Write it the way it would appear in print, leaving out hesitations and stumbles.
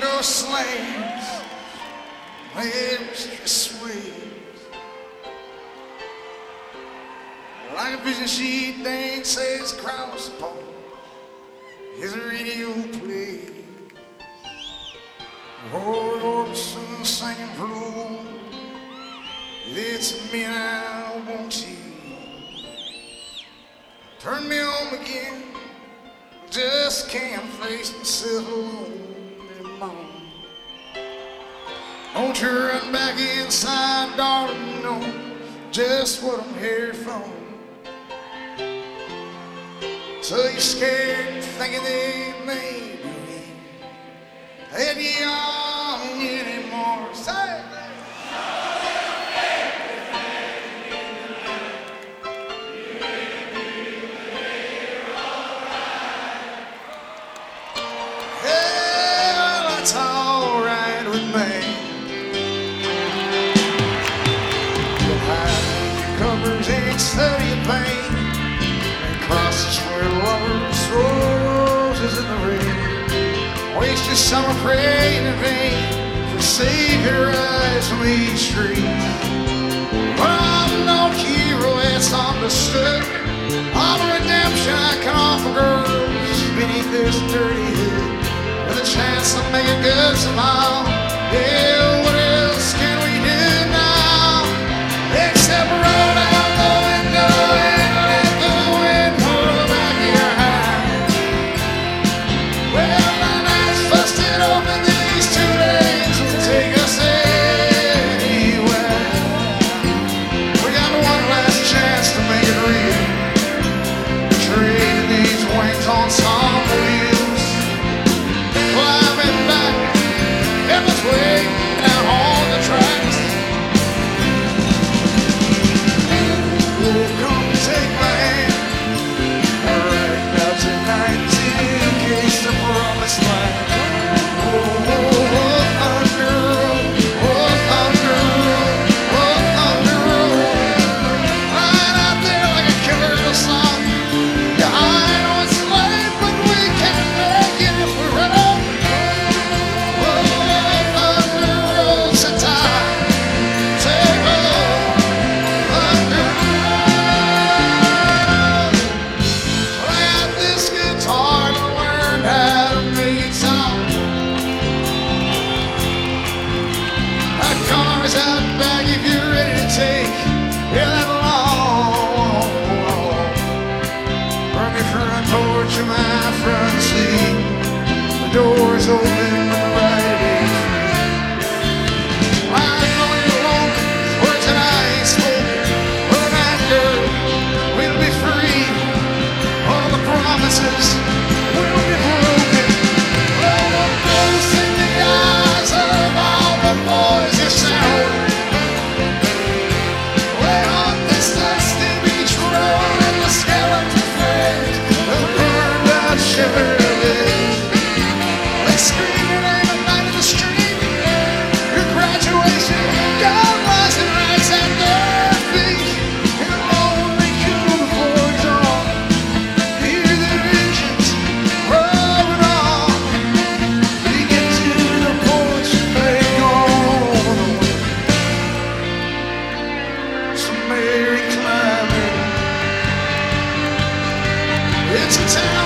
tango slings, waves just waves. Like a vision she dances across the pond. His radio play. Oh, Orbison singing blue. It's me now, won't you? Turn me on again. Just can't face myself alone anymore. Won't you run back inside, darling? You know just what I'm here for. So you're scared, thinking they may be ain't young anymore. Say it. It's all right with me. Behind your covers ain't study of pain, and crosses where lovers roses in the rain. Waste your summer praying in vain for Savior eyes from each street. But I'm no hero, it's understood. All the redemption I can offer girls beneath this dirty hood. With a chance to make it good somehow. Yeah, what else can we do now? Except roll down the window and let the wind blow back your hand. Well, the night's busted open, these 2 days will take us anywhere. We got one last chance to make it real. Trading these wings on some wheels. Climbing back, heaven's way down on the tracks. Oh, come take my hand, right now tonight, in case the promised land. Oh, oh, oh, thunder road, oh, thunder road, oh, thunder road. Right out there like a killer song. Yeah, I know it's late, but we can make it if we're ready. Out back if you're ready to take that long. Run me front porch of my front seat. The door's open and the right is free. I'm going alone, words that I ain't spoken. Well, that girl, we'll be free. All the promises will be broken. Well, the ghosts in the eyes of all the boys you sound. It's a town